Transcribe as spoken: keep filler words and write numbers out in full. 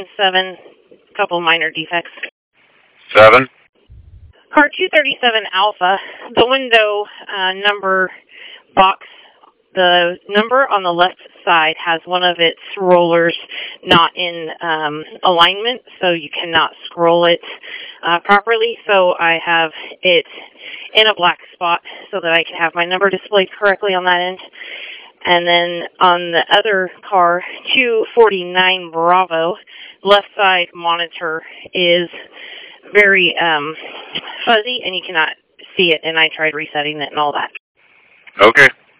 seven, couple minor defects. Seven. Car two thirty-seven Alpha, the window uh, number box, the number on the left side has one of its rollers not in um, alignment, so you cannot scroll it uh, properly. So I have it in a black spot so that I can have my number displayed correctly on that end. And then on the other car, two forty-nine Bravo, left side monitor is very um, fuzzy, and you cannot see it, and I tried resetting it and all that. Okay.